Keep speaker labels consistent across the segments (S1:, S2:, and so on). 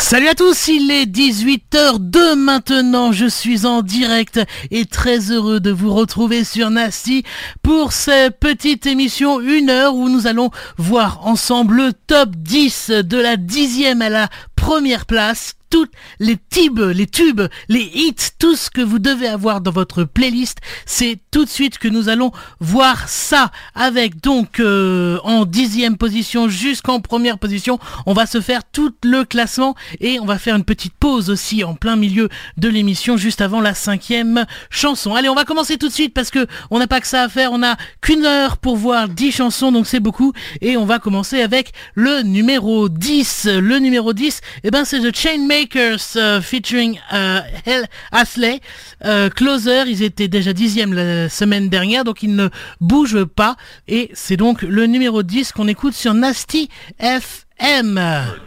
S1: Salut à tous, il est 18h02 maintenant, je suis en direct et très heureux de vous retrouver sur Nasty pour cette petite émission 1 heure où nous allons voir ensemble le top 10 de la 10e à la première place. Toutes les tubes, les hits, tout ce que vous devez avoir dans votre playlist, c'est tout de suite que nous allons voir ça. Avec donc en 10e position jusqu'en première position, on va se faire tout le classement et on va faire une petite pause aussi en plein milieu de l'émission juste avant la 5e chanson. Allez, on va commencer tout de suite parce que on n'a pas que ça à faire, on n'a qu'une heure pour voir 10 chansons, donc c'est beaucoup. Et on va commencer avec le numéro 10. Le numéro 10, c'est The Chainmakers featuring Hell Asley. Closer, ils étaient déjà 10e la semaine dernière, donc ils ne bougent pas. Et c'est donc le numéro 10 qu'on écoute sur Nasty FM.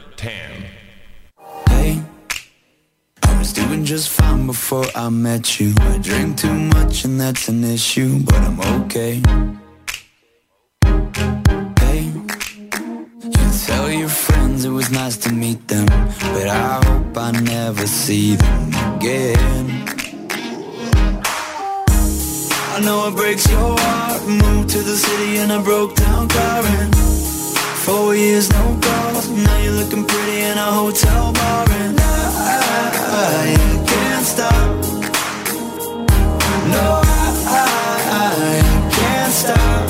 S2: Hey, I was doing just fine before I met you. I drink too much and that's an issue, but I'm okay. Hey, you tell your friends it was nice to meet them, but I hope I never see them again. I know it breaks your heart. Moved to the city in a broke down car and 4 years no calls. Now you're looking pretty in a hotel bar and I can't stop. No, I can't stop.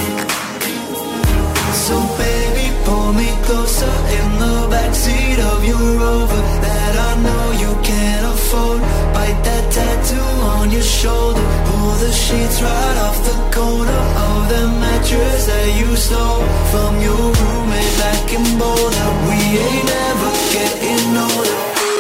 S2: So baby, pull me closer in the backseat of your Rover that I know you can't afford. Bite that tattoo on your shoulder. Pull the sheets right off the corner of the mattress that you stole from your roommate back in Boulder. We ain't ever getting older.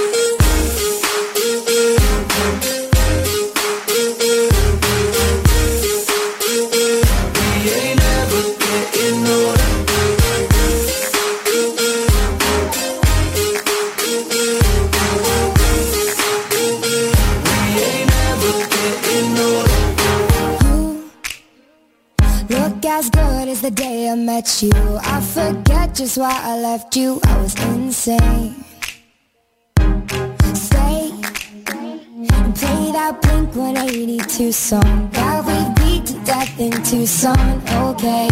S3: The day I met you, I forget just why I left you. I was insane. Stay and play that Blink-182 song that we beat to death in Tucson. Okay,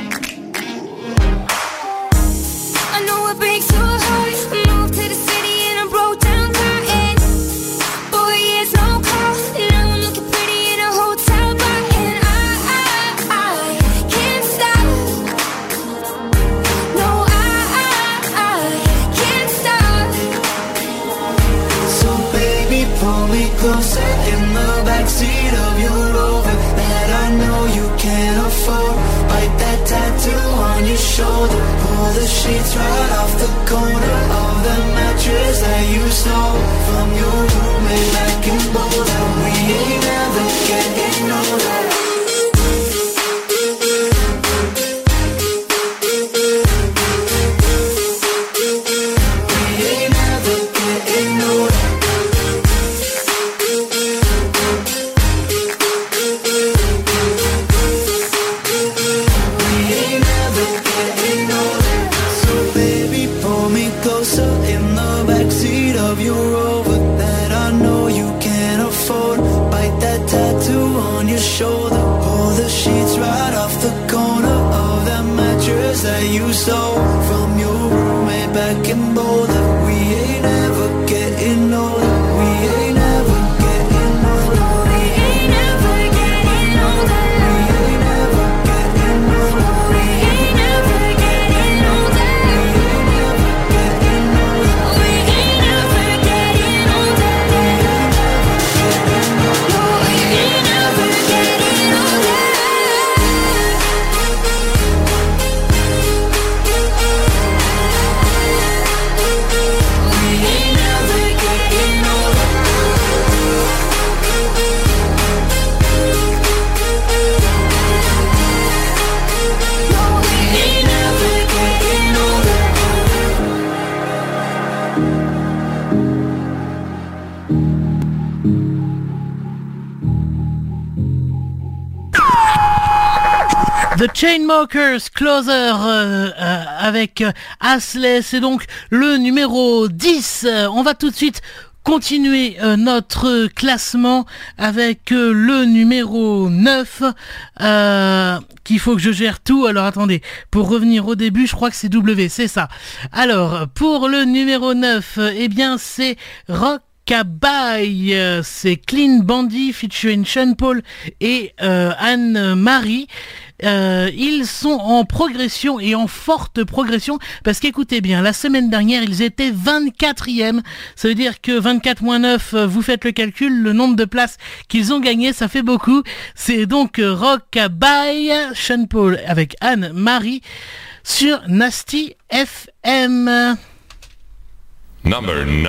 S3: I know it breaks your heart. Moved to the city in a broke down car and 4 years no call. Now I'm looking pretty in a hotel bar and I can't stop. No, I can't stop.
S2: So baby, pull me closer in the backseat of your Rover that I know you can't afford. Bite that tattoo on your shoulder. Pull the sheets right off the corner of the mattress that you stole from your roommate back in Boulder. We ain't ever getting older. That you stole from your roommate back in Boulder. We ain't ever getting older. We ain't ever getting older. We ain't ever getting older. We ain't ever getting older. We ain't ever getting older. We ain't ever getting older. We ain't ever getting older.
S1: The Chainsmokers, Closer, avec Asley, c'est donc le numéro 10. On va tout de suite continuer notre classement avec le numéro 9, qu'il faut que je gère tout. Alors attendez, pour revenir au début, je crois que c'est W, c'est ça. Alors, pour le numéro 9, eh bien c'est Rockabye, c'est Clean Bandit featuring Sean Paul et Anne-Marie. Ils sont en progression et en forte progression parce qu'écoutez bien, la semaine dernière ils étaient 24e, ça veut dire que 24 moins 9, vous faites le calcul, le nombre de places qu'ils ont gagné, ça fait beaucoup. C'est donc Rockabye, Sean Paul avec Anne-Marie sur Nasty FM.
S4: Number 9.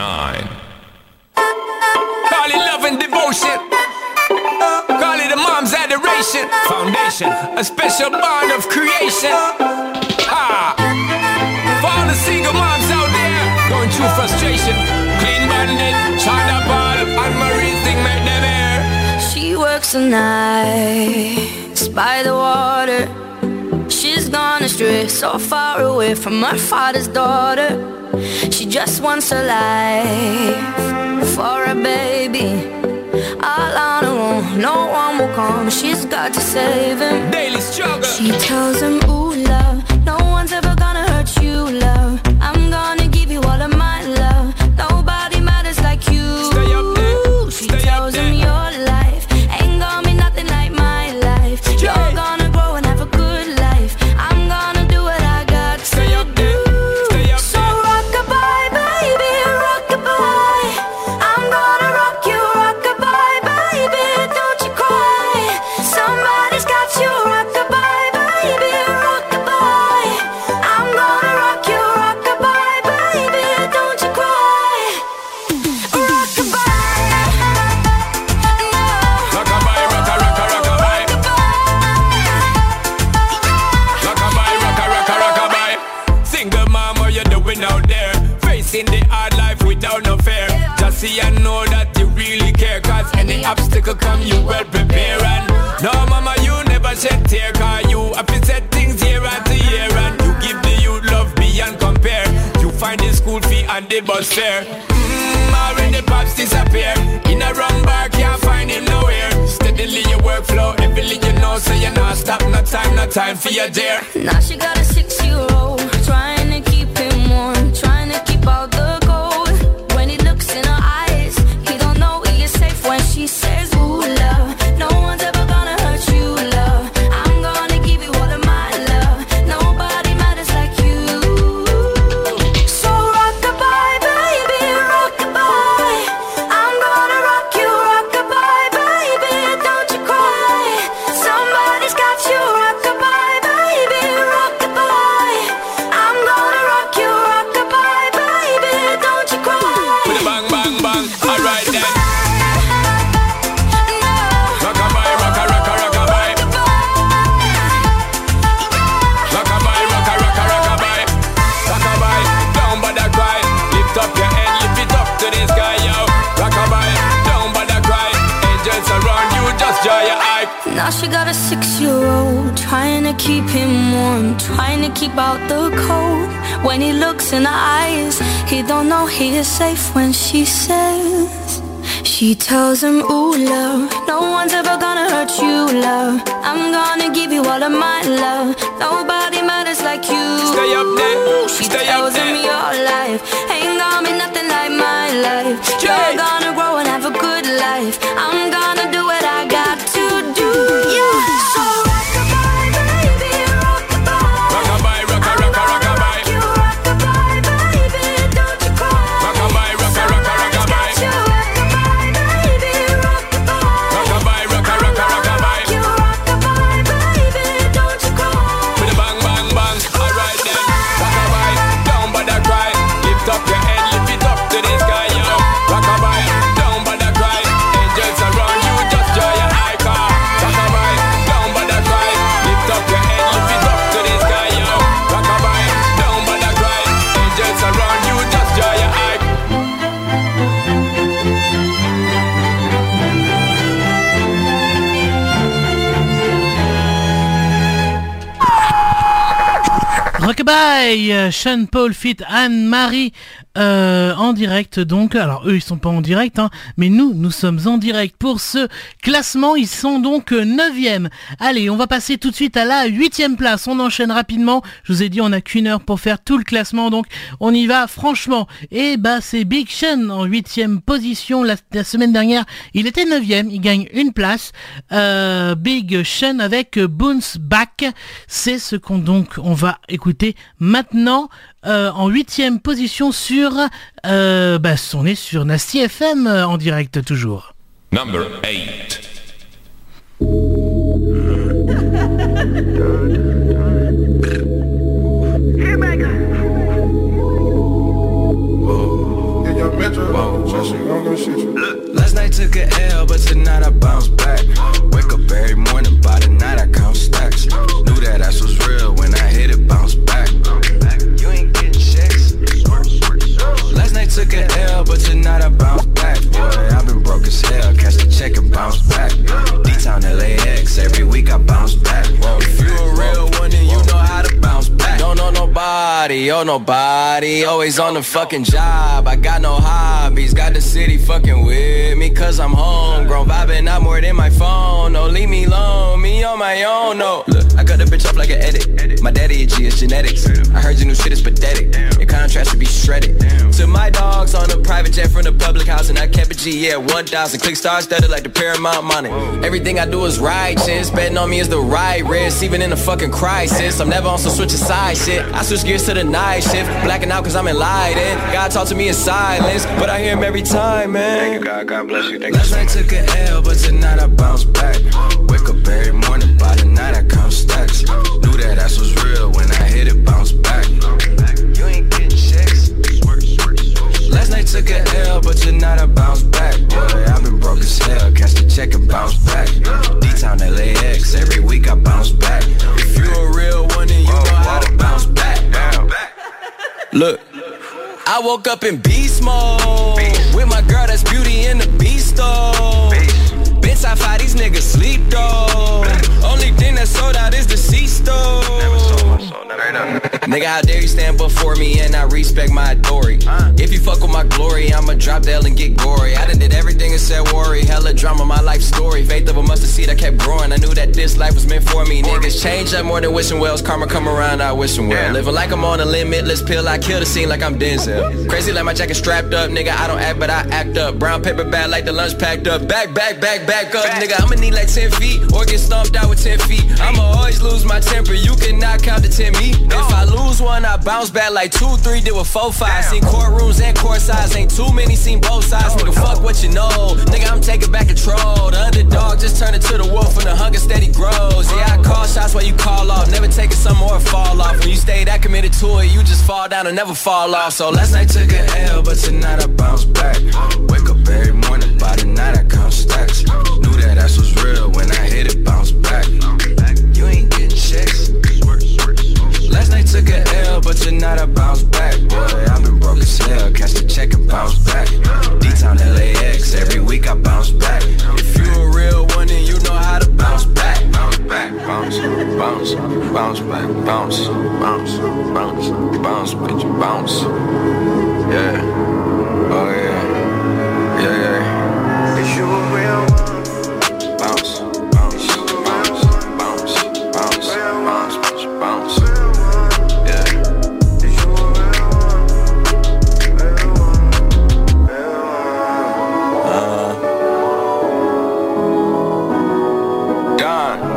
S4: Call it love and devotion. Call it a mom's adoration. Foundation, a special bond of creation. Ha! For all the single moms out there going through frustration, Clean Bandit, China Ball, and Marie's thing make them air.
S3: She works the nights by the water. She's gone astray, so far away from her father's daughter. She just wants a life for a baby. All on her own, no one will come. She's got to save him.
S4: Daily struggle.
S3: She tells him, ooh, love, no one's ever gonna hurt you, love. I'm gonna give you all of my love. Nobody matters like you.
S4: Stay up there.
S3: She
S4: Stay
S3: tells
S4: up
S3: him,
S4: there.
S3: your life ain't gonna be nothing like my life.
S4: Yeah.
S3: You're gonna grow and have a good life. I'm gonna do what I got to
S4: Stay up there. Stay up
S3: so
S4: there.
S3: rockabye, baby, rockabye. I'm gonna rock you, rockabye, baby. Don't you cry. Somebody's got you, rockabye, baby, rockabye. I'm gonna rock you, rockabye, baby. Don't you cry. Rockabye.
S4: Rockabye, rocka, rocka, rockabye. Rockabye, rocka, rocka, rockabye. Single mom, what you doing out there? Facing the hard life without no fear. Just see and know that you really care. Cause any obstacle come, you well prepare. And no mama, you never shed tear. Cause you have to set things year after year. And you give the youth love beyond compare. You find the school fee and the bus fare. Already pops disappear. In a wrong bar, can't find him nowhere. Steadily your workflow, everything you know, so you're not stop, no time for your dear.
S3: Now she got a 6-year-old, trying to keep him warm, trying to keep out the cold. When he looks in her eyes, he don't know he is safe when she says, ooh, love, no one's ever gonna hurt you, love. I'm gonna give you all of my love. Nobody matters like you. So rockabye, baby, rockabye. I'm gonna rock you, rockabye, baby. Don't you cry. Somebody's got you, rockabye, baby, rockabye. I'm gonna rock you, rockabye, baby. Don't you cry.
S4: With a bang, bang, bang, alright then. Rockabye, rocka, rocka, rockabye. Rockabye, rocka, rocka, rockabye. Rockabye, down by the cry. Lift up your head, lift it up to the sky, yo. Rockabye, down by the cry. Angels around you, just dry your eye.
S3: Now she got a 6-year-old, trying to keep him warm, trying to keep out the cold. When he looks in her eyes, he don't know he is safe when she says, she tells him, ooh, love, no one's ever gonna hurt you, love. I'm gonna give you all of my love. Nobody matters like you.
S4: Stay up there,
S3: She
S4: stay up
S3: tells him,
S4: there.
S3: your life ain't gonna be nothing like my life.
S4: Jay.
S3: You're gonna grow and have a good life. I'm gonna do what I got to do. Yeah. So rockabye, baby, rockabye.
S4: Rockabye, rocka, rocka, rockabye.
S3: You rockabye, baby, don't you cry.
S4: Rockabye, rocka, rocka, rockabye.
S3: You rockabye, baby, rockabye.
S4: Rockabye, rocka, rocka, rockabye.
S3: You rockabye, baby, don't you cry.
S4: With a bang, bang, bang, alright then. Rockabye, down by the cry. Lift up
S1: Goodbye, Sean Paul fit Anne-Marie en direct donc. Alors eux ils sont pas en direct hein, mais nous sommes en direct pour ce classement. Ils sont donc 9e. Allez, on va passer tout de suite à la 8e place. On enchaîne rapidement. Je vous ai dit on a qu'une heure pour faire tout le classement donc on y va franchement. Et c'est Big Sean en 8e position. La semaine dernière il était 9e. Il gagne une place. Big Sean avec Bounce Back. C'est ce qu'on va écouter maintenant en 8e position sur on est sur Nasty FM en direct toujours.
S5: Number 8.
S2: Last night took a L, but tonight I bounce back. Wake up every morning, by the night I count stacks. Knew that ass was real when I hit it, bounce back. You ain't getting checks. Last night took a L, but tonight I bounce back. Boy, I've been broke as hell, catch the check and bounce back. D-Town LAX, every week I bounce back. If you a real one, then you know how to bounce back. Don't know nobody, nobody. Always on the fucking job, I got no hobbies. Got the city fucking with me, cause I'm homegrown. Vibing out more than my phone, no, leave me alone, me on my own, no. Look, I cut the bitch up like an edit. My daddy a G, it's genetics. I heard your new shit is pathetic. Your contrast should be shredded. To my dogs on a private jet from the public house, and I kept a G, yeah, 1,000. Click stars studded like the Paramount money. Everything I do is righteous. Betting on me is the right risk, even in a fucking crisis. I'm never on some switch side shit. I switch gears to the night shift. Blacking out cause I'm enlightened. God talk to me in silence, but I hear him every time, man. Thank you, God. God bless you. Last night took a L, but tonight I bounce back. Wake up every morning, by the night I count stacks. Knew that ass was real when I hit it, bounce back. You ain't getting checks. Last night took a L, but tonight I bounce back. Boy, I've been broke as hell, catch the check and bounce back. D-Town LAX, every week I bounce back. If you a real one, then you know how to bounce back. Look, I woke up in beast mode with my girl that's Beauty and the Beast though. Been top 5, these niggas sleep though. Only thing that's sold out is the C-store. Nigga, how dare you stand before me and I respect my authority. If you fuck with my glory, I'ma drop the L and get gory. I done did everything and said worry. Hella drama, my life story. Faith of a mustard seed, I kept growing. I knew that this life was meant for me. Niggas change up more than wishing wells. Karma come around, I wishing well. Living like I'm on a limitless pill. I kill the scene like I'm Denzel. Crazy like my jacket strapped up. Nigga, I don't act, but I act up. Brown paper bag like the lunch packed up. Back up. Nigga, I'ma need like 10 feet or get stomped out with 10 feet. I'ma always lose my temper. You cannot count to 10 me. If I lose one, I bounce back like 2, 3, did with 4, 5. Seen courtrooms and court sides, ain't too many, seen both sides. Nigga, fuck what you know. Nigga, I'm taking back control. The underdog just turned into the wolf and the hunger steady grows. Yeah, I call shots while you call off. Never taking some more fall off. When you stay that committed to it, you just fall down and never fall off. So last night took an L, but tonight I bounce back. Wake up every morning, by the night I count stacks. Knew that ass was real when I hit it, bounce back. You ain't getting checks. Last night took a L, but tonight I bounce back. Boy, I've been broke as hell, catch the check and bounce back. D-Town LAX, every week I bounce back. If you a real one, then you know how to bounce back. Bounce back, bounce, bounce, bounce back, bounce, bounce, bounce, bounce, bitch, bounce. Yeah, oh yeah, yeah, yeah. Is you a real one? Bounce, bounce, bounce, bounce, bounce, bounce, bitch, bounce. Done.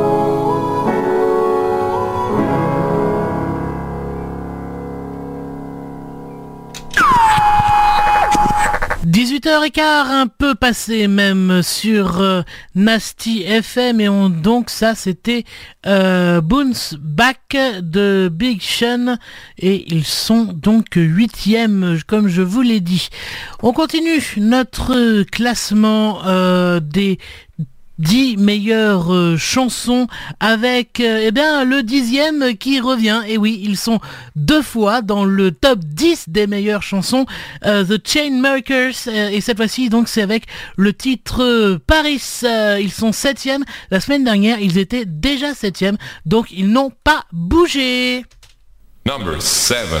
S1: 18h15, un peu passé même sur Nasty FM et donc ça c'était Bounce Back de Big Sean et ils sont donc 8e comme je vous l'ai dit. On continue notre classement des 10 meilleures chansons avec le 10e qui revient. Et oui, ils sont 2 fois dans le top 10 des meilleures chansons, The Chainsmokers, et cette fois-ci donc c'est avec le titre Paris. Ils sont 7e. La semaine dernière ils étaient déjà 7e, donc ils n'ont pas bougé.
S5: Number 7.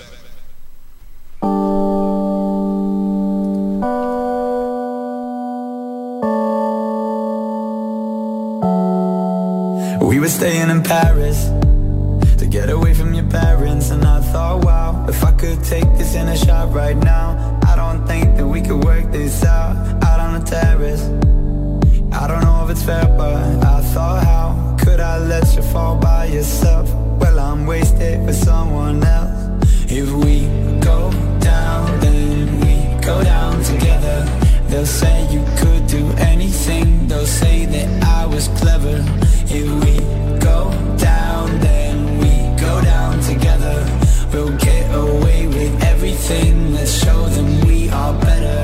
S2: We were staying in Paris to get away from your parents, and I thought, wow, if I could take this in a shot right now, I don't think that we could work this out on the terrace. I don't know if it's fair, but I thought, how could I let you fall by yourself? Well, I'm wasted for someone else. If we go down, then we go down together. They'll say you could do anything, they'll say that I was clever. If we go down, then we go down together. We'll get away with everything, let's show them we are better.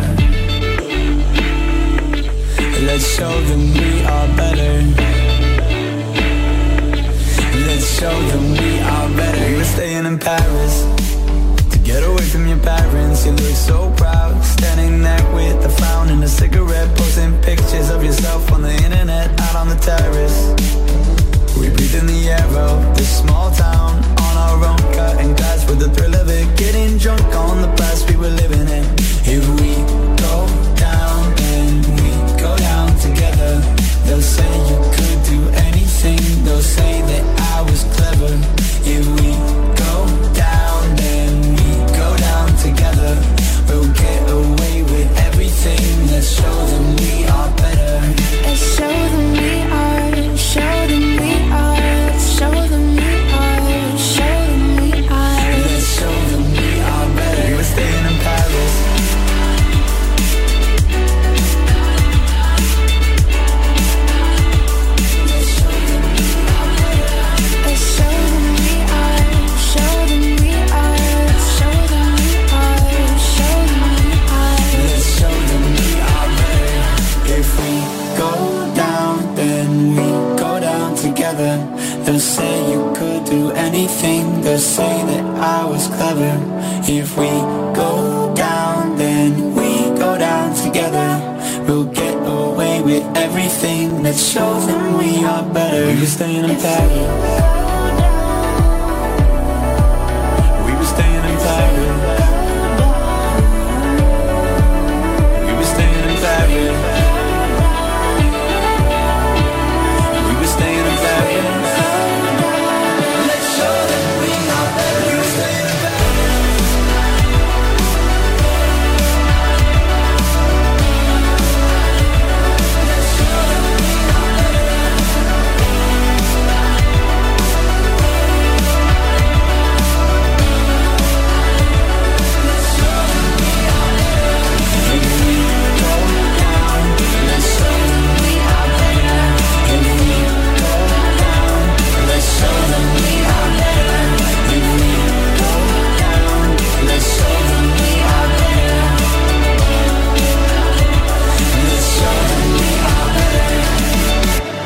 S2: Let's show them we are better. Let's show them we are better. We were staying in Paris to get away from your parents. You look so proud, standing there with a frown and a cigarette, posting pictures of yourself on the internet, out on the terrace. We breathe in the air of this small town, on our own, cutting glass with the thrill of it, getting drunk on the past we were living in. If we go down, then we go down together. They'll say you could do anything, they'll say that I was clever. If we go down, then we go down together. We'll get away with everything, let's show them we are better.
S3: Let's show them we are, show them we are, show them we are, show them we are.
S2: Let's show them we are better. We were staying in Paris.
S3: Let's show them we are, show them we are, show them we are, show them we are.
S2: Let's show them we are better. If we go down, then we go down together. They'll say you could do anything, they'll say that I was clever. If we go down, then we go down together. We'll get away with everything, let's show them we are better. We were staying in Paris. We were staying in Paris. We were staying in Paris. We were staying in Paris. Let's show them we are better. We were staying in Paris. Let's show them we are better. Let's show them we are better. If we go down, let's show them we are better. If we go down, let's show them we are better. If we go down, let's show them we are better. Let's show them we are better.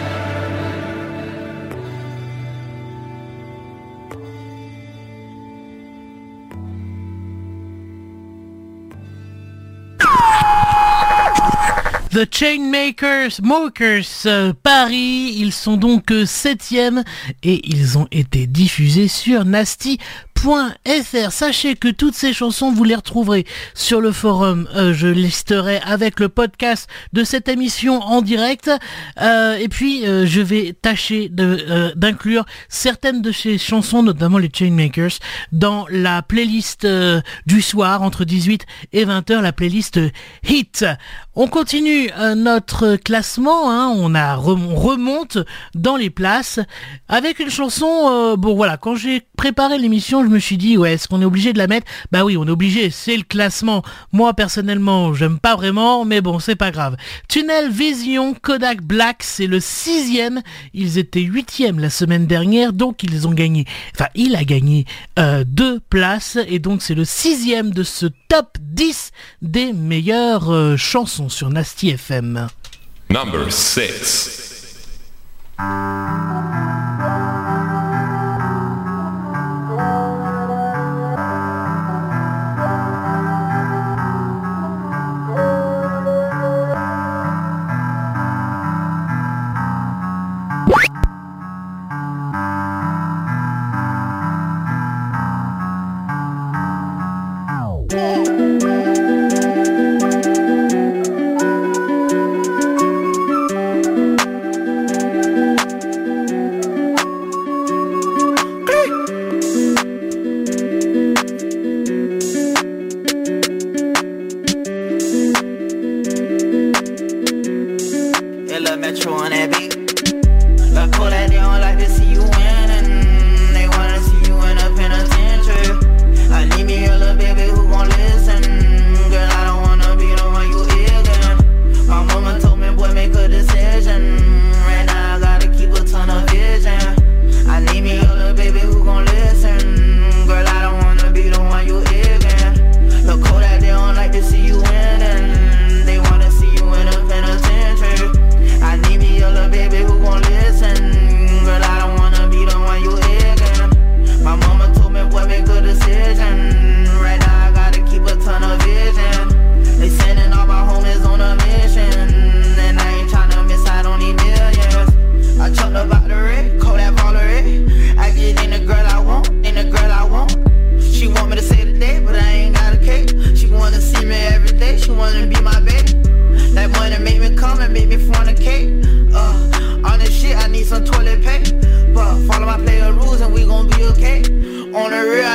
S1: The Chainmakers, Paris, ils sont donc 7e et ils ont été diffusés sur Nasty.fr. Sachez que toutes ces chansons, vous les retrouverez sur le forum. Je listerai avec le podcast de cette émission en direct. Et puis, je vais tâcher d'inclure certaines de ces chansons, notamment les Chainmakers, dans la playlist du soir, entre 18 et 20h, la playlist Hit. On continue notre classement, hein, on remonte dans les places avec une chanson, bon voilà, quand j'ai préparé l'émission, je me suis dit, ouais, est-ce qu'on est obligé de la mettre? Bah oui, on est obligé, c'est le classement. Moi, personnellement, j'aime pas vraiment, mais bon, c'est pas grave. Tunnel Vision, Kodak Black, c'est le 6e. Ils étaient 8e la semaine dernière, donc ils ont gagné, enfin, il a gagné 2 places, et donc c'est le 6e de ce top 10 des meilleures chansons sur Nasty FM.
S5: Number 6.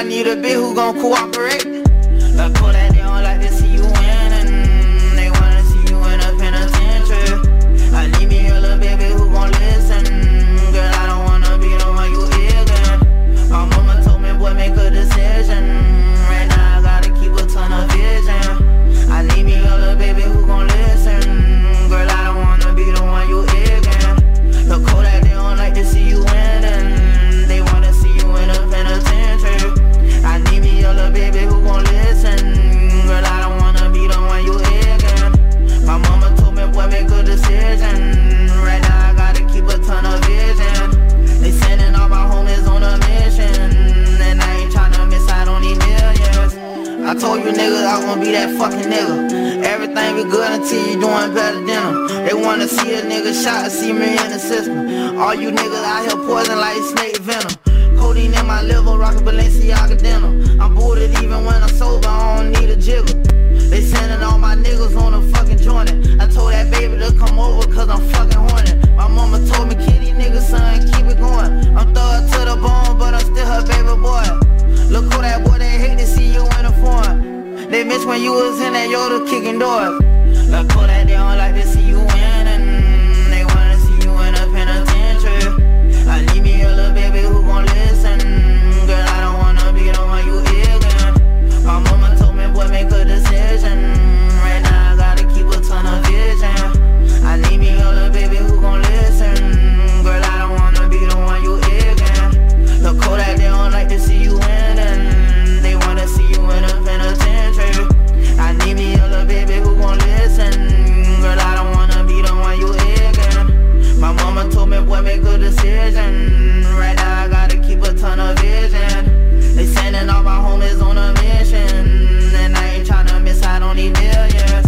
S6: I need a bitch who gon' cooperate. Like Kodak, they don't like to see you winning. They wanna see you in a penitentiary. I need me a little baby who gon' listen. Girl, I don't wanna be the one you ignorant. My mama told me, boy, make a decision. Right now I gotta keep a ton of vision. I need me a little baby who gon' listen. Girl, I don't wanna be the one you ignorant. The Kodak, they don't like to see you winning. They wanna see you in a penitentiary. I need me a little baby who gon' listen. Girl, I don't wanna be the one you ignorant. My mama told me, boy, make a decision. Right now I gotta keep a ton of vision. They sending all my homies on a mission. And I ain't tryna miss out on these millions. I told you niggas I gon' be that fucking nigga. Everything be good until you doing better than them. They wanna see a nigga shot, see me in the system. All you niggas out here poison like snake venom. Codeine in my liver, rockin' Balenciaga denim. I'm booted even when I'm sober, I don't need a jiggle. They sending all my niggas on a fucking joint. I told that baby to come over cause I'm fucking horny. My mama told me, kitty nigga, son, keep it going. I'm thug to the bone, but I'm still her baby boy. Look who that boy, they hate to see you in a form. They miss when you was in that Yoda kicking doors. Look who that, they don't like to see you winning. They wanna see you in a penitentiary. I need me a little baby who gon' listen. Girl, I don't wanna be the one you ignorant. My mama told me, boy, make a decision. Right now I gotta keep a ton of vision. I need me a little baby who gon' listen. Girl, I don't wanna be the one you ignorant. The Kodak, they don't like to see you winning. They wanna see you in a penitentiary. I need me a little baby who gon' listen. Girl, I don't wanna be the one you ignorant. My mama told me, boy, make a decision. Right now I gotta keep a ton of vision. They sending all my homies on a mission. And I ain't tryna miss out on these millions.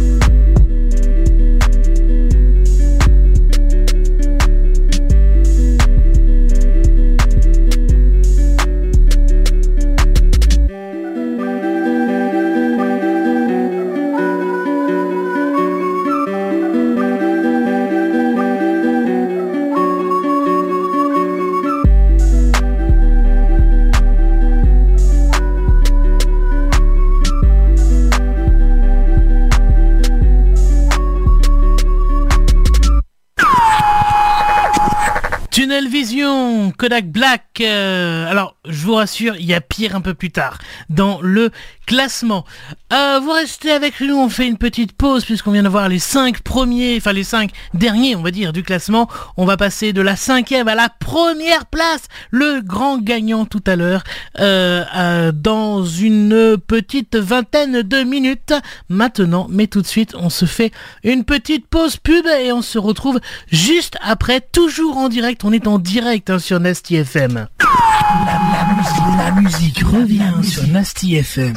S1: Tunnel Vision, Kodak Black. Alors, je vous rassure, il y a pire un peu plus tard dans le classement. Vous restez avec nous, on fait une petite pause puisqu'on vient de voir les 5 premiers, enfin les 5 derniers, on va dire, du classement. On va passer de la 5e à la première place. Le grand gagnant tout à l'heure dans une petite vingtaine de minutes maintenant. Mais tout de suite, on se fait une petite pause pub et on se retrouve juste après, toujours en direct. On est en direct sur Nasty FM. La musique revient sur Nasty FM.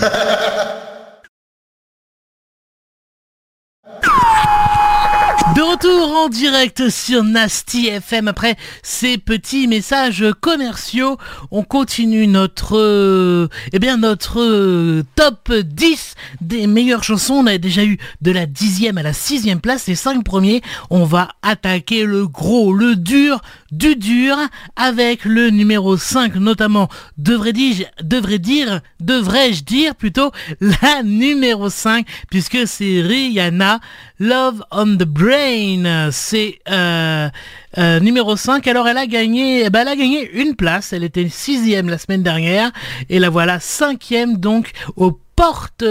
S1: De retour en direct sur Nasty FM après ces petits messages commerciaux. On continue notre top 10 des meilleures chansons. On a déjà eu de la 10e à la 6e place, les 5 premiers. On va attaquer le gros, le dur du dur avec le numéro 5 notamment. Devrais-je dire plutôt la numéro 5 puisque c'est Rihanna, Love on the Brain. C'est numéro 5. Alors elle a gagné une place. Elle était 6e la semaine dernière et la voilà 5e donc au porte,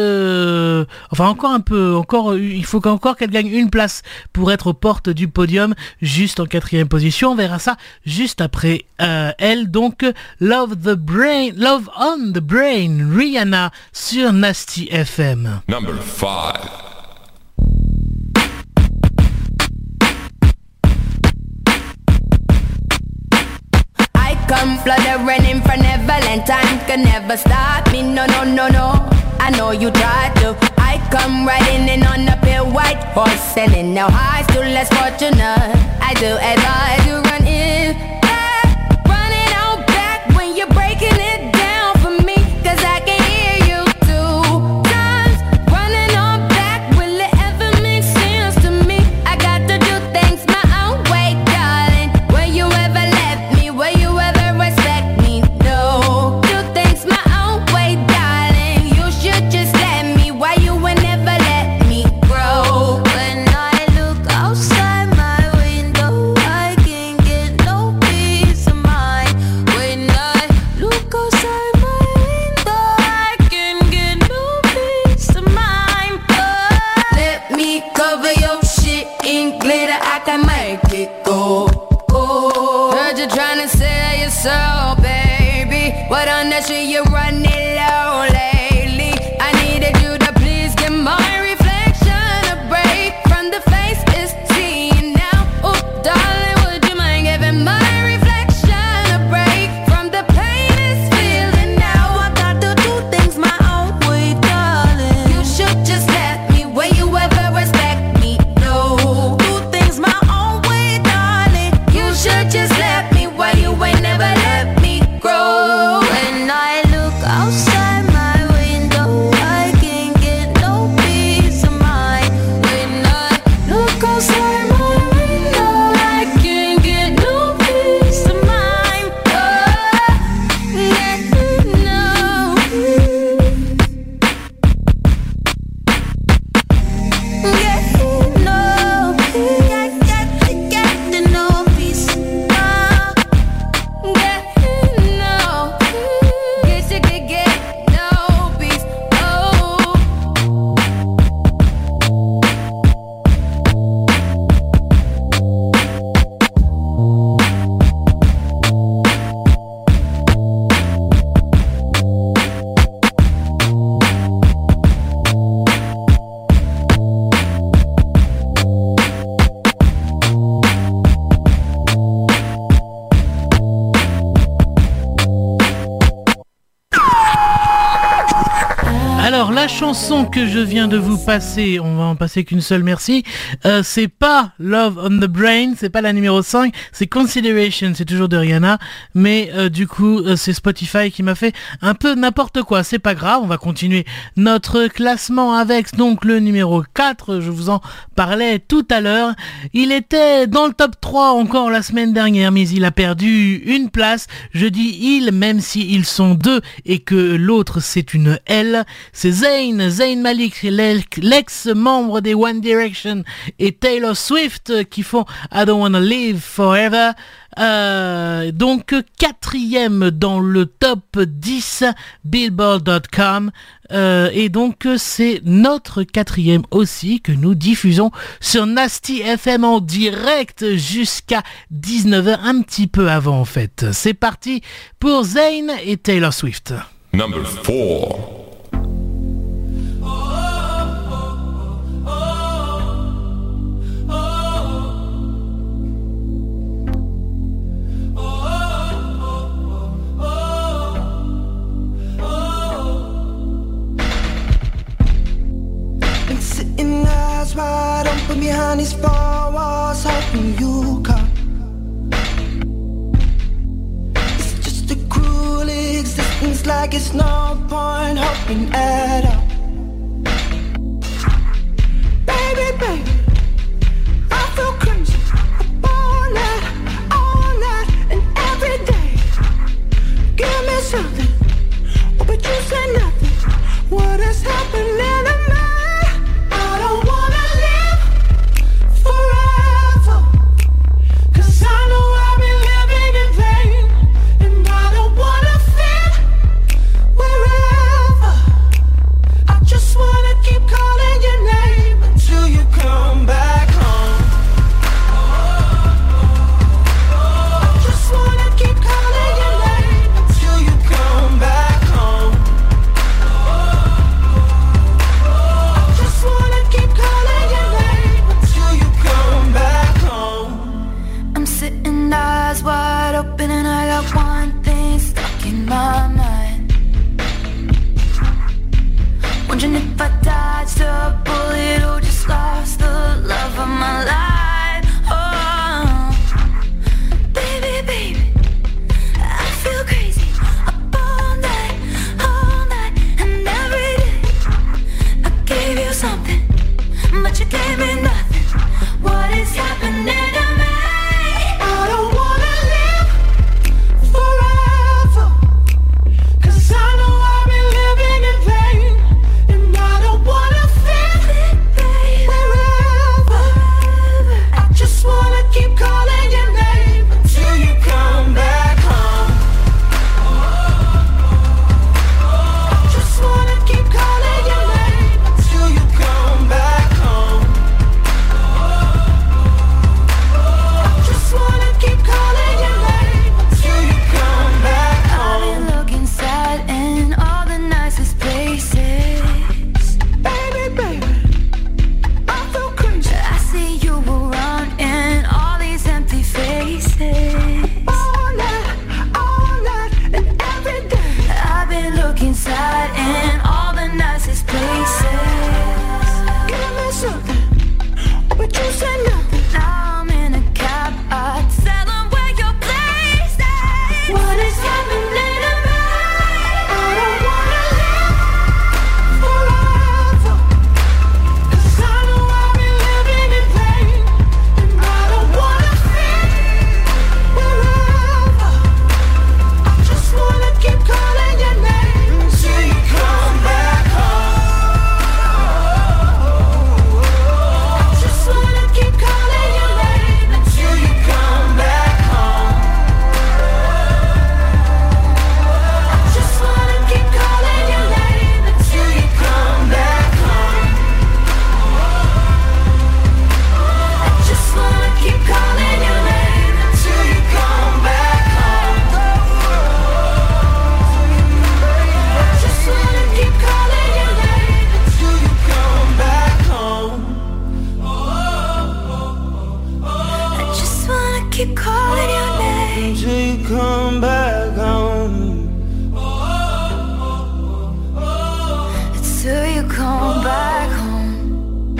S1: il faut encore qu'elle gagne une place pour être aux portes du podium, juste en 4e position. On verra ça juste après elle. Donc Love on the Brain, Rihanna sur Nasty FM.
S5: Number 5.
S7: Come flooded running for Neverland. Time can never stop me. No, no, no, no. I know you tried to. I come riding in on a pale white horse, and in now high, still less fortunate. I do as I do run in. Running out back when you're breaking it down for me, 'cause I can hear you 2 times. Running on back, will it ever make sense to me? I got to do things my own way, darling. Will you ever let me? Will you ever respect me? No, do things my own
S1: Alors, la chanson que je viens de vous passer, on va en passer qu'une seule, merci. C'est pas Love on the Brain, c'est pas la numéro 5, c'est Consideration, c'est toujours de Rihanna. Mais du coup, c'est Spotify qui m'a fait un peu n'importe quoi. C'est pas grave, on va continuer notre classement avec donc le numéro 4. Je vous en parlais tout à l'heure. Il était dans le top 3 encore la semaine dernière, mais il a perdu une place. Je dis il, même si ils sont deux et que l'autre c'est une elle. C'est Zayn Malik, l'ex-membre des One Direction, et Taylor Swift qui font I Don't Wanna Live Forever. Donc quatrième dans le top 10 Billboard.com, et donc c'est notre quatrième aussi que nous diffusons sur Nasty FM en direct jusqu'à 19h, un petit peu avant en fait. C'est parti pour Zayn et Taylor Swift.
S5: Number 4.
S2: Eyes wide open behind these four walls, hoping you come. It's just a cruel existence, like it's no point hoping at all. Baby, baby, I feel crazy all night, and every day. Give me something, oh, but you say nothing. What is happening to me?
S8: I don't
S3: you come back home.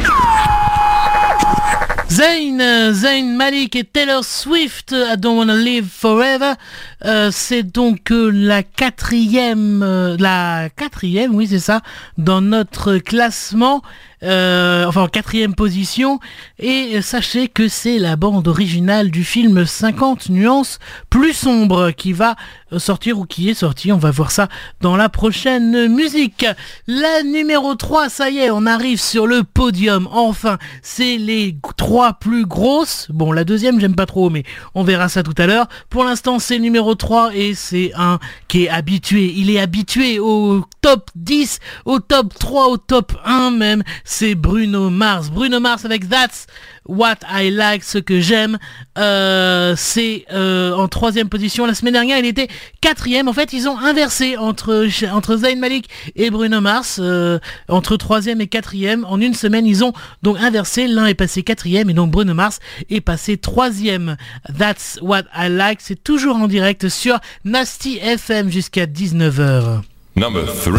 S1: Zayn Malik et Taylor Swift, I Don't Wanna Live Forever. C'est donc la quatrième, oui c'est ça, dans notre classement. En quatrième position, et sachez que c'est la bande originale du film 50 nuances plus sombres qui va sortir ou qui est sorti, on va voir ça dans la prochaine musique. La numéro 3, ça y est, on arrive sur le podium, enfin, c'est les 3 plus grosses, bon la deuxième j'aime pas trop mais on verra ça tout à l'heure. Pour l'instant c'est numéro 3 et c'est un qui est habitué, il est habitué au top 10, au top 3, au top 1 même. C'est Bruno Mars avec That's What I Like, ce que j'aime. C'est en 3e position. La semaine dernière, il était 4e. En fait, ils ont inversé entre Zayn Malik et Bruno Mars, entre 3e et 4e. En une semaine, ils ont donc inversé. L'un est passé 4e et donc Bruno Mars est passé 3e. That's What I Like. C'est toujours en direct sur Nasty FM jusqu'à 19h.
S5: Number 3.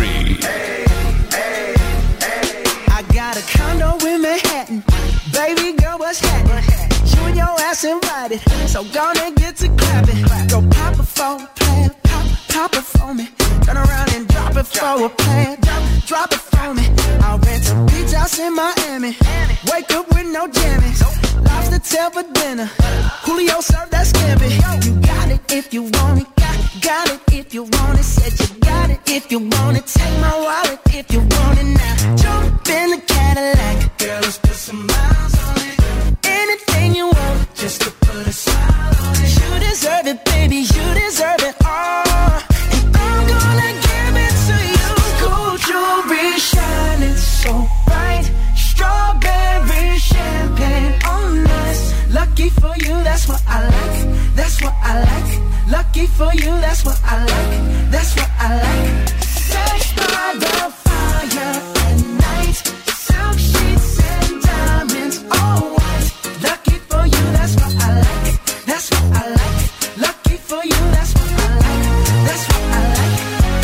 S8: Got a condo in Manhattan. Baby girl, what's happening? You and your ass invited, so gonna get to clapping. Go pop it for a plan, pop it for me. Turn around and drop it for a plan, drop it for me. I'll rent a beach house in Miami. Wake up with no jammies. Lobster tail for dinner. Julio served that scampi. You got it if you want it. Got it if you want it. Said you got it if you want it. Take my wallet if you want it now. Jump in the Cadillac. Girl, let's put some miles on it. Anything you want, just to put a smile on it. You deserve it, baby. You deserve it all. And I'm gonna give it to you. Gold jewelry shining so bright. Strawberry champagne on us. Lucky for you, that's what I like. That's what I like. Lucky for you, that's what I like. That's what I like. Sex by the fire at night. Silk sheets and diamonds, all white. Lucky for you, that's what I like. That's what I like. Lucky for you, that's what I like. That's what I like.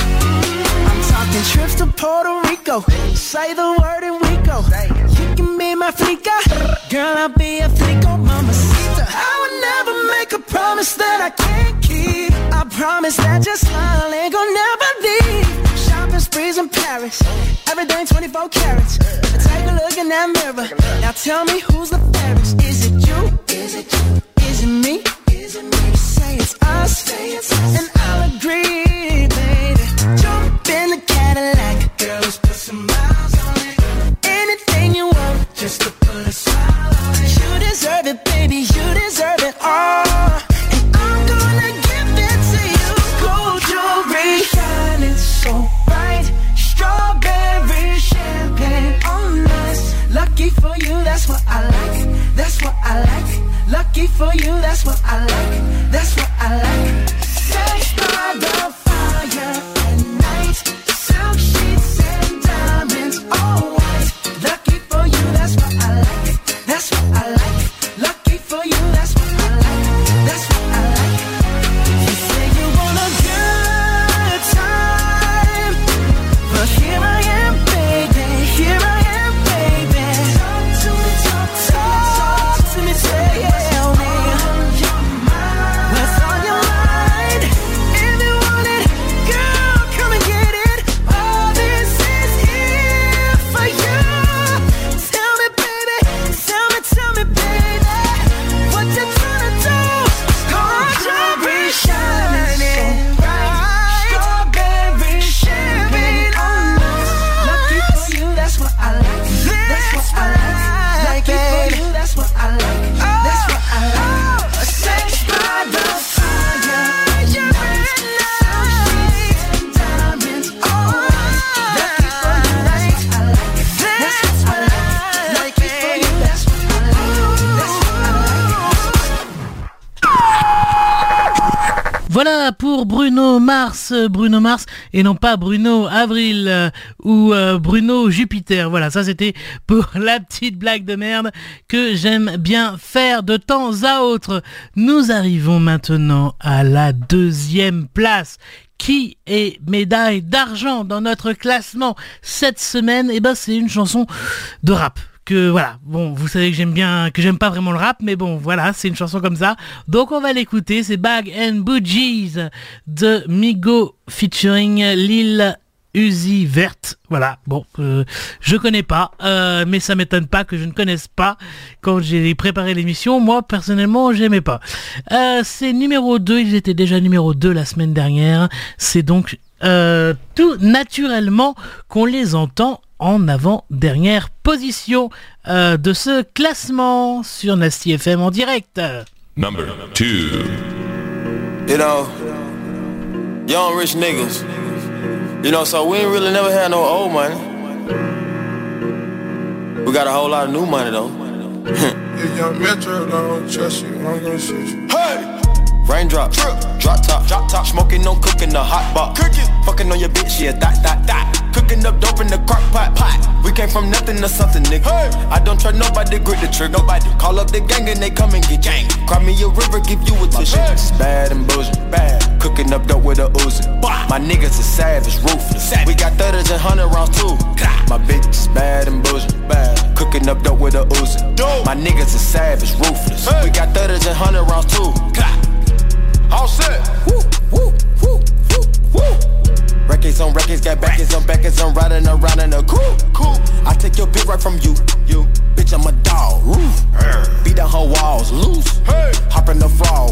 S8: I'm talking trips to Puerto Rico. Say the word and we go. You can be my flica. Girl, I'll be a flico, mamacita. I would never make a promise that I can't keep. I promise that your smile ain't gonna never leave. Shopping sprees in Paris, everything 24 carats. Take a look in that mirror. Now tell me who's the fairest. Is it you? Is it you? Is it me? Is it me? Say it's us. Say it's us. And I'll agree, baby. Jump in the Cadillac. Girl, let's put some miles on it. Anything you want, just to put a smile on it. You deserve it, baby. You deserve it all. And I'm gonna give it to you. Gold jewelry shining so bright. Strawberry champagne on us. Lucky for you, that's what I like. That's what I like. Lucky for you, that's what I like. That's what I like. Sex by the fire at night. Silk sheets and diamonds, all white. Lucky for you, that's what I like. That's what I like. Lucky for you, that's what I like. That's what I like. You say you want a good time, but here I am, baby. Here I am, baby. Talk to me, talk to me, tell me what's on your mind. If you want it, girl, come and get it. All this is here for you. Tell me, baby, tell me, baby, what you tryna do? Gold jewelry shining bright. Strawberry champagne on us. Lucky for you, that's what I like. That's what I like. Lucky for you, that's what I like. That's what I like. Sex by the fire at night. Silk sheets and diamonds on us. Lucky for you, that's what I like. That's what I like. Lucky for you, that's what I like. That's what I like.
S1: Voilà pour Bruno Mars et non pas Bruno Avril ou Bruno Jupiter. Voilà, ça c'était pour la petite blague de merde que j'aime bien faire de temps à autre. Nous arrivons maintenant à la 2e place. qui est médaille d'argent dans notre classement cette semaine, et ben c'est une chanson de rap. Que voilà, bon, vous savez que j'aime pas vraiment le rap, mais bon, voilà, c'est une chanson comme ça. Donc on va l'écouter, c'est Bag and Bougies de Migo featuring Lil Uzi Vert. Voilà, bon, je connais pas, mais ça m'étonne pas que je ne connaisse pas. Quand j'ai préparé l'émission, moi personnellement, j'aimais pas. C'est numéro 2, ils étaient déjà numéro 2 la semaine dernière. C'est donc tout naturellement qu'on les entend en avant-dernière position de ce classement sur Nasty FM en direct.
S5: Number 2.
S9: You know, young rich niggas. You know, so we ain't really never had no old money. We got a whole lot of new money though.
S10: If young Metro don't trust you, I'm gonna shoot you.
S9: Hey! Raindrop, drop top, smoking, no cooking, the hot box. Fucking on your bitch, yeah, that. Cooking up dope in the crock pot. We came from nothing to something, nigga. Hey. I don't try nobody, grip the trigger. Nobody call up the gang and they come and get gang. Cry me a river, give you a tissue. Bad and bullshit, bad. Cooking up dope with a Uzi. My niggas is savage, ruthless. We got 30s and 100 rounds too. My bitch is bad and bullshit, bad. Cooking up dope with a Uzi. My niggas is savage, ruthless. We got 30s and 100 rounds too. All set. Woo, woo, woo, woo, woo. Records on records, got backers on backers. I'm riding around in a cool. I take your bitch right from you. Bitch, I'm a dog. Beat down her walls, loose. Hop in the fall.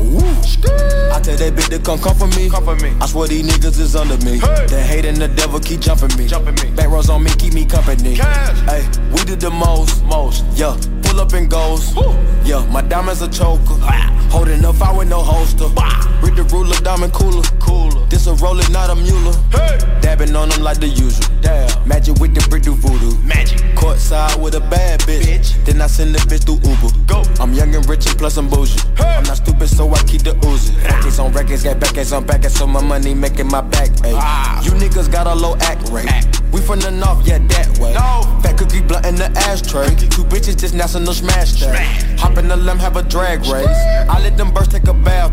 S9: I tell that bitch to come for me. I swear these niggas is under me. The hate and the devil keep jumping me. Back rows on me, keep me company. Hey, we did the most. Yeah, pull up and goes. Yeah, my diamonds a choker. Holding up, I with no holster. Read the ruler, diamond cooler. This a roller, not a mule. Dabbing on them like the usual. Magic with the brick do voodoo. Magic. Courtside with a bad bitch. Then I send the bitch through Uber. Go. I'm young and rich and plus I'm bougie. I'm not stupid, so I keep the Uzi. Records on records, got backers on backers, so my money making my back ache. You niggas got a low act rate. We from the north, yeah, that way. Fat cookie blunt in the ashtray. Two bitches just national smash that. Hop in the limb, have a drag race. I let them birds take a bath,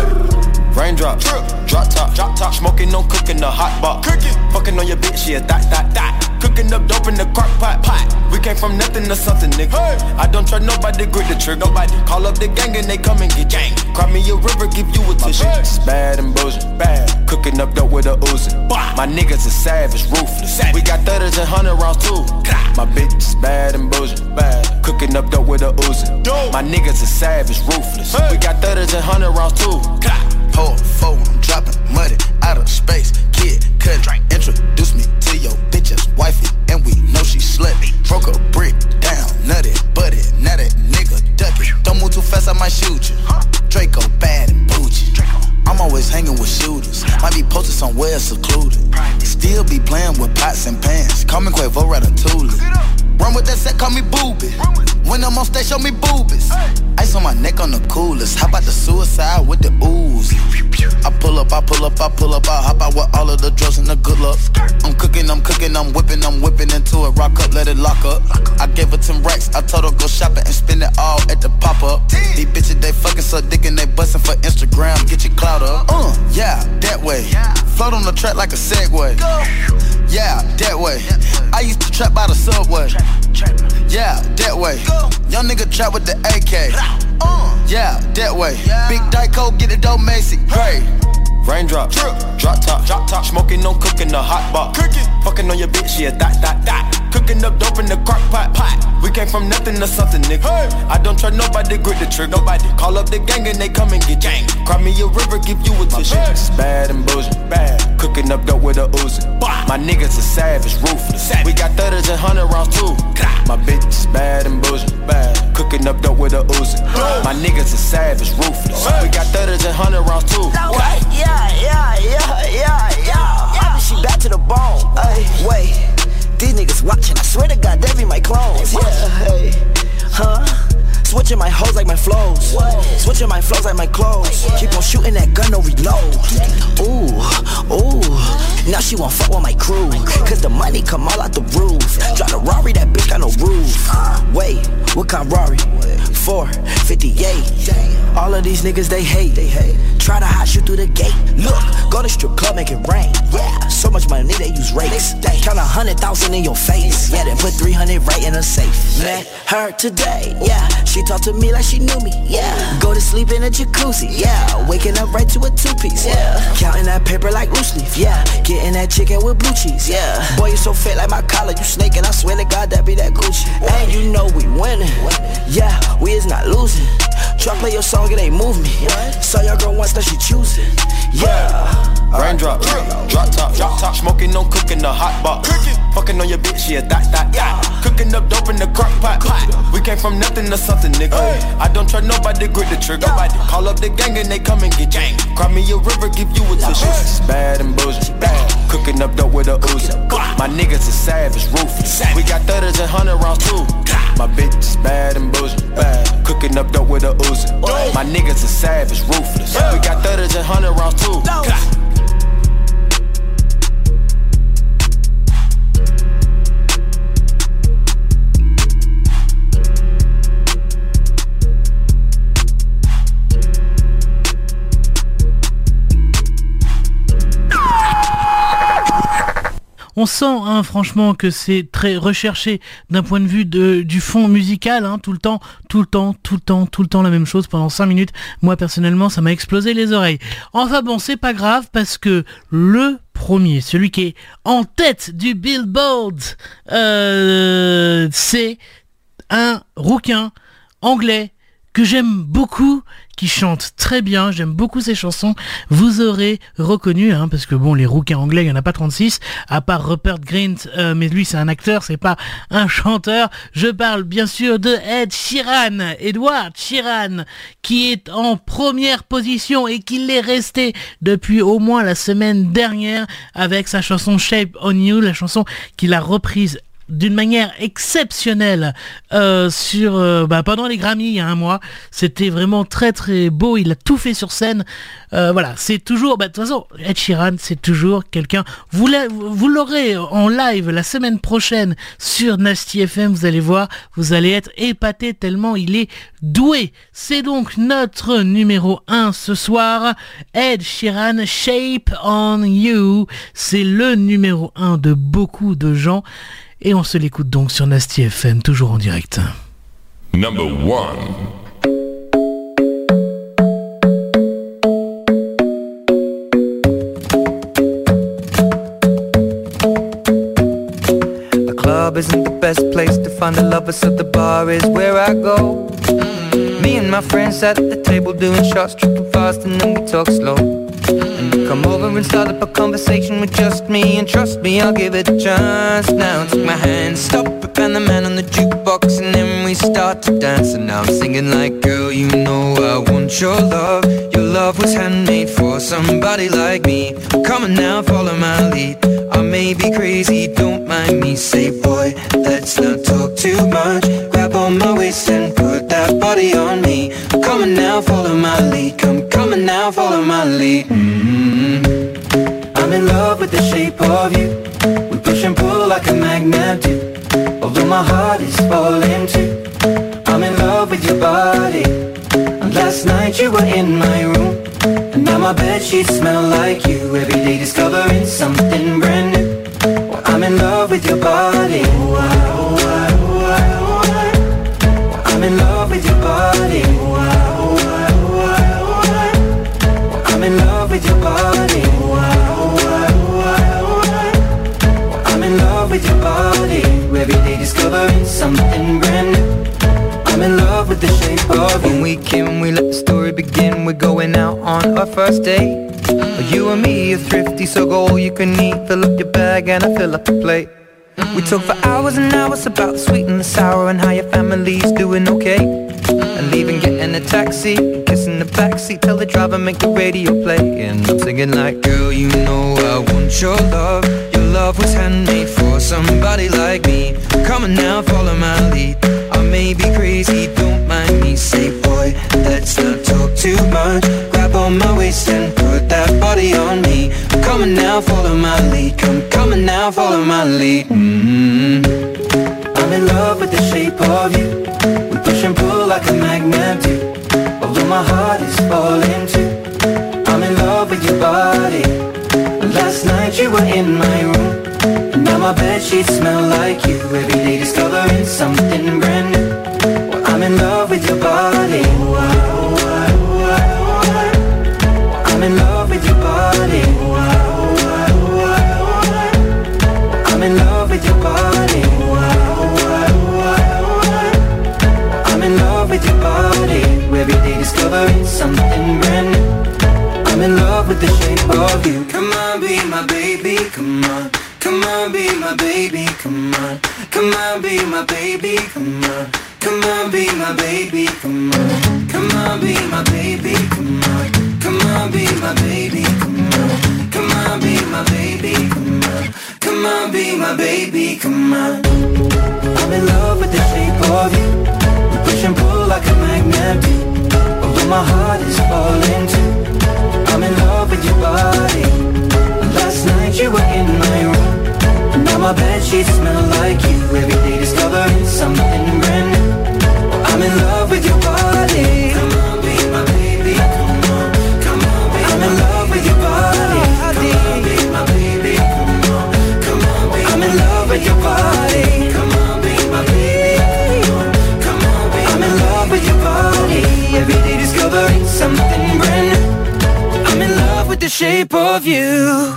S9: babe. Raindrop, drop top, smoking, no cooking, the hot box. Fucking on your bitch, yeah, that. Cooking up dope in the crock pot. We came from nothing to something, nigga. I don't try nobody, grip the trigger. Nobody call up the gang and they come and get gang. Cry me a river, give you a tissue. Bad and bullshit, bad. Cooking up dope with a Uzi. My niggas is savage, ruthless. We got 30s and 100 rounds too. My bitch is bad and bullshit, bad. Cooking up dope with a Uzi. My niggas is savage, ruthless. We got 30s and 100 rounds too.
S11: Pour four, I'm dropping muddy out of space. Kid, cut, introduce me to your bitch's wifey, and we know she slutty. Broke a brick down, nutty, buddy, now that nigga ducky. Don't move too fast, I might shoot you. Draco bad and bougie. I'm always hanging with shooters. Might be posted somewhere secluded. Still be playing with pots and pans. Call me Quavo Ratatouille. Run with that set, call me Booby. When I'm on stage, show me boobies. Ice on my neck on the coolest. How about the suicide with the ooze? I pull up, I hop out with all of the drugs and the good luck. I'm cooking, I'm whipping into it. Rock up, let it lock up. I gave her 10 racks, I told her go shopping and spend it all at the pop-up. These bitches, they fucking suck dick and they bustin' for Instagram. Get your clout up. Yeah, that way. Float on the track like a Segway. Yeah, that way. I used to trap by the subway. Yeah, that way. Young nigga trap with the AK. Yeah, that way. Big Dyco, get it dope, Macy. Great.
S9: Raindrop, drop top, smoking, no cooking, the hot box. Fucking on your bitch, yeah, that. Cooking up dope in the crock pot. We came from nothing to something, nigga. I don't try nobody, grip the trigger. Nobody call up the gang and they come and get gang. Cry me a river, give you a tissue. Bad and bullshit, bad. Cooking up dope with a Uzi. My niggas is savage, ruthless. We got 30s and 100 rounds too. My bitch is bad and bullshit, bad. Cooking up dope with a Uzi. My niggas is savage, ruthless. We got 30s and 100 rounds too.
S12: Yeah. She back to the bone. Ay, wait, these niggas watching. I swear to God, they be my clones. Yeah, hey, switching my hoes like my flows. Switching my flows like my clothes. Keep on shooting that gun, no reload. Ooh, now she won't fuck with my crew. Cause the money come all out the roof. Drive a Rari, that bitch got no the roof. Wait, what kind Rari? 458. All of these niggas they hate. Try to hide you through the gate. Look, go to strip club, make it rain. Yeah, so much money they use rakes. Count 100,000 in your face. Yeah, then put 300 right in a safe. Met her today. Yeah, she talked to me like she knew me. Yeah, go to sleep in a jacuzzi. Yeah, waking up right to a two-piece. Yeah, counting that paper like loose leaf. Yeah, getting that chicken with blue cheese. Yeah, boy you so fit like my collar. You snake and I swear to God that be that Gucci. And you know we winning. Yeah, we is not losing. Try play your song, it ain't move me. Saw your girl once, now she choosing. Yeah.
S9: Raindrop, drop top, smoking, no cooking, the hot box. Fucking on your bitch, yeah, that. Cooking up dope in the crock pot. We came from nothing to something, nigga. I don't try nobody, grip the trigger. Call up the gang and they come and get gang. Cry me a river, give you a tissue. Bad and bullshit, bad. Cooking up dope with a Uzi. My niggas is savage, ruthless. We got 30s and 100 rounds too. My bitch is bad and bullshit, bad. Cooking up dope with a Uzi. My niggas is savage, ruthless. We got 30s and 100 rounds too.
S1: On sent franchement que c'est très recherché d'un point de vue du fond musical, tout le temps la même chose pendant 5 minutes. Moi personnellement ça m'a explosé les oreilles. Enfin bon, c'est pas grave parce que le premier, celui qui est en tête du Billboard, c'est un rouquin anglais que j'aime beaucoup, qui chante très bien, j'aime beaucoup ses chansons, vous aurez reconnu, parce que bon, les rouquins anglais, il n'y en a pas 36, à part Rupert Grint, mais lui c'est un acteur, c'est pas un chanteur. Je parle bien sûr de Ed Sheeran, Edward Sheeran, qui est en première position et qui l'est resté depuis au moins la semaine dernière avec sa chanson Shape on You, la chanson qu'il a reprise d'une manière exceptionnelle pendant les Grammy il y a un mois. C'était vraiment très très beau, il a tout fait sur scène. Voilà, c'est toujours, de toute façon Ed Sheeran c'est toujours quelqu'un, vous l'aurez en live la semaine prochaine sur Nasty FM, vous allez voir, vous allez être épaté tellement il est doué. C'est donc notre numéro 1 ce soir, Ed Sheeran, Shape on You. C'est le numéro 1 de beaucoup de gens. Et on se l'écoute donc sur Nasty FM, toujours en direct.
S5: Number 1.
S13: The club isn't the best place to find the lovers, so the bar is where I go. Me and my friends sat at the table doing shots, tripping fast, and then we talk slow. Come over and start up a conversation with just me, and trust me, I'll give it a chance. Now take my hand, stop it, and the man on the jukebox, and then we start to dance. And now I'm singing like, girl, you know I want your love. Your love was handmade for somebody like me. Come on now, follow my lead. I may be crazy, don't mind me. Say, boy, let's not talk too much. Grab on my waist and put that body on me. Come on now, follow my lead. Come on now, follow my lead. I'm in love with the shape of you. We push and pull like a magnet do. Although my heart is falling too. I'm in love with your body. And last night you were in my room, and now my bedsheets smell like you. Every day discovering something brand new. Well, I'm in love with your body. I'm in love with your body. I'm in love with your body. I'm in love with your body. Every day discovering something brand new. I'm in love with the shape of you. When we came, we let the story begin. We're going out on our first date. You and me are thrifty, so go all you can eat. Fill up your bag and I fill up the plate. We talk for hours and hours about the sweet and the sour, and how your family's doing okay. And leaving, getting a taxi, kissing the backseat, tell the driver make the radio play. And I'm singing like, girl, you know I want your love. Your love was handmade for somebody like me. Come on now, follow my lead. I may be crazy, don't mind me. Say, boy, let's not talk too much. Grab on my waist and put that body on me. Come on now, follow my lead. Come on now, follow my lead. I'm in love with bedsheets smell like you. Every day discovering something brand new. Well, I'm in love with your body. I'm in love with your body. I'm in love with your body. I'm in love with your body. Every day discovering something brand new. I'm in love with the shape of you. Come on, be my baby, come on. Come on, be my baby, come on. Come on, be my baby, come on. Come on, be my baby, come on. Come on, be my baby, come on. Come on, be my baby, come on. Come on, be my baby, come on. Come on, be my baby, come on. I'm in love with the shape of you. We push and pull like a magnet do. Although my heart is falling too. I'm in love with your body. Last night you were in my room. Now my bedsheets smell like you. Every day discovering something brand new. I'm in love with your body. Come on, be my baby. Come on, come on, be I'm in love with your body. Come on, be my baby. Come on, come on, be I'm in love with your body. Come on, be my baby. Come on, be I'm in love with your body. Every day discovering something brand new. I'm in love with the shape of you.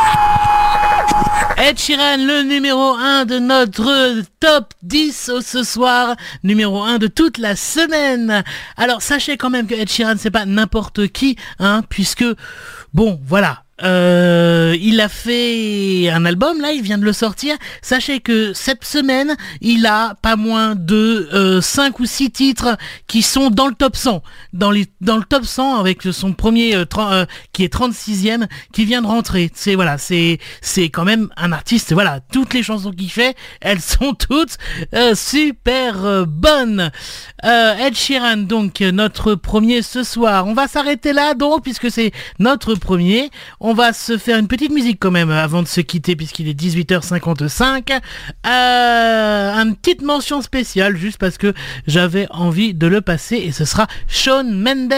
S1: Ed Sheeran, le numéro 1 de notre top 10 ce soir, numéro 1 de toute la semaine. Alors sachez quand même que Ed Sheeran c'est pas n'importe qui, hein, puisque bon voilà. Il a fait un album, là, il vient de le sortir. Sachez que cette semaine, il a pas moins de 5 ou 6 titres qui sont dans le top 100. Dans le top 100 avec son premier qui est 36e, qui vient de rentrer. C'est voilà, c'est quand même un artiste. Voilà, toutes les chansons qu'il fait, elles sont toutes super bonnes. Ed Sheeran, donc notre premier ce soir. On va s'arrêter là, donc, puisque c'est notre premier. On va se faire une petite musique quand même avant de se quitter puisqu'il est 18h55. Une petite mention spéciale juste parce que j'avais envie de le passer et ce sera Shawn Mendes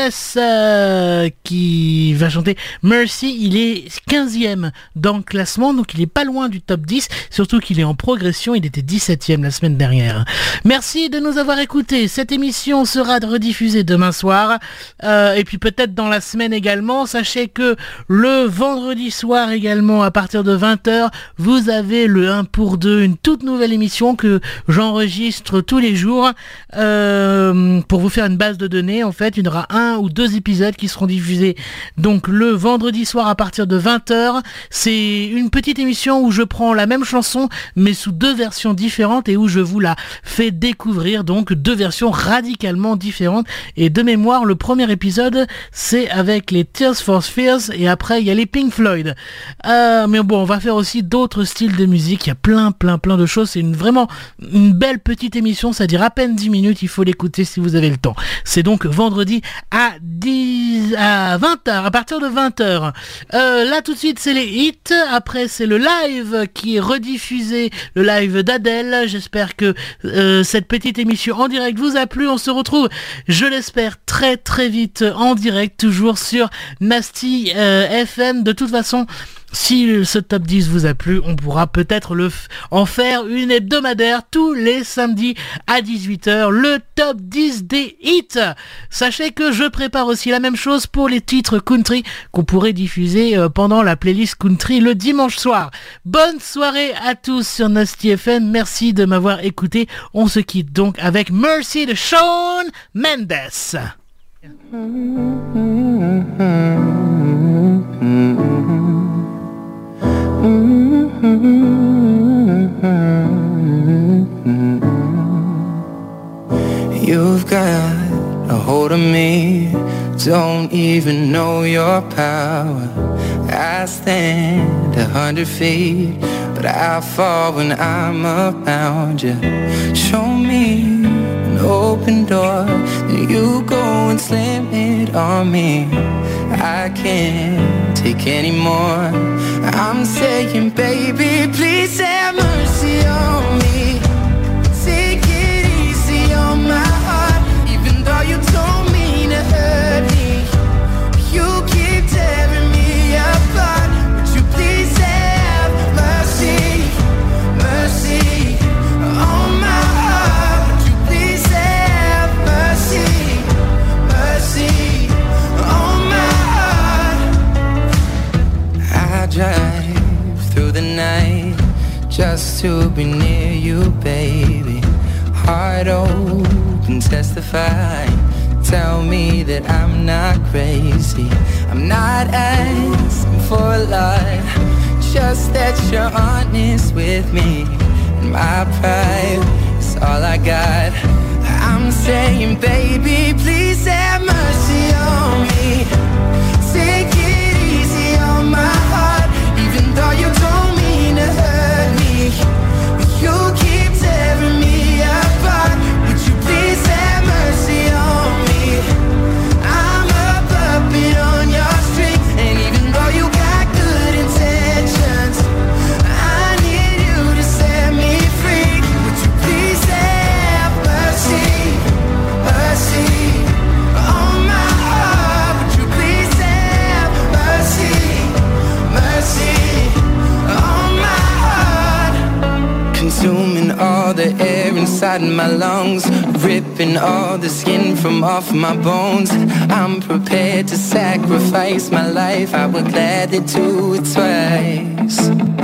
S1: qui va chanter Mercy. Il est 15e dans le classement, donc il est pas loin du top 10, surtout qu'il est en progression, il était 17e la semaine dernière. Merci de nous avoir écoutés. Cette émission sera rediffusée demain soir et puis peut-être dans la semaine également. Sachez que le vendredi soir également à partir de 20h, vous avez le 1 pour 2, une toute nouvelle émission que j'enregistre tous les jours pour vous faire une base de données. En fait, il y aura 1 ou 2 épisodes qui seront diffusés donc le vendredi soir à partir de 20h. C'est une petite émission où je prends la même chanson mais sous 2 versions différentes et où je vous la fais découvrir, donc 2 versions radicalement différentes. Et de mémoire, le premier épisode c'est avec les Tears for Fears et après il y a les Pink Floyd. Mais bon, on va faire aussi d'autres styles de musique. Il y a plein de choses. C'est vraiment une belle petite émission. Ça dure à peine 10 minutes. Il faut l'écouter si vous avez le temps. C'est donc vendredi à 20h, à partir de 20h. Là tout de suite c'est les hits. Après c'est le live qui est rediffusé, le live d'Adèle. J'espère que cette petite émission en direct vous a plu. On se retrouve, je l'espère, très vite en direct, toujours sur Nasty FM. De toute façon, si ce top 10 vous a plu, on pourra peut-être en faire une hebdomadaire tous les samedis à 18h, le top 10 des hits. Sachez que je prépare aussi la même chose pour les titres country qu'on pourrait diffuser pendant la playlist country le dimanche soir. Bonne soirée à tous sur Nasty FM, merci de m'avoir écouté. On se quitte donc avec Mercy de Shawn Mendes.
S13: You've got a hold of me, don't even know your power. I stand 100 feet, but I fall when I'm around you. Show me an open door, then you go and slam it on me. I can't take any more. I'm saying, baby, please have mercy on me. Take it easy on my heart, even though you don't mean to hurt me. You keep tearing me apart. Would you please have mercy, mercy? to be near you, baby. Heart open, testify. Tell me that I'm not crazy. I'm not asking for a lot, just that you're honest with me. And my pride is all I got. I'm saying, baby, please have mercy on me. Take it easy on my heart, even though you don't mean to hurt me. You keep tearing me apart. Would you please have mercy on me? I'm a puppet on your string, and even though you got good intentions, I need you to set me free. Would you please have mercy, mercy on my heart? Would you please have mercy, mercy on my heart? Consuming all the air inside my lungs, ripping all the skin from off my bones. I'm prepared to sacrifice my life, I would gladly do it twice.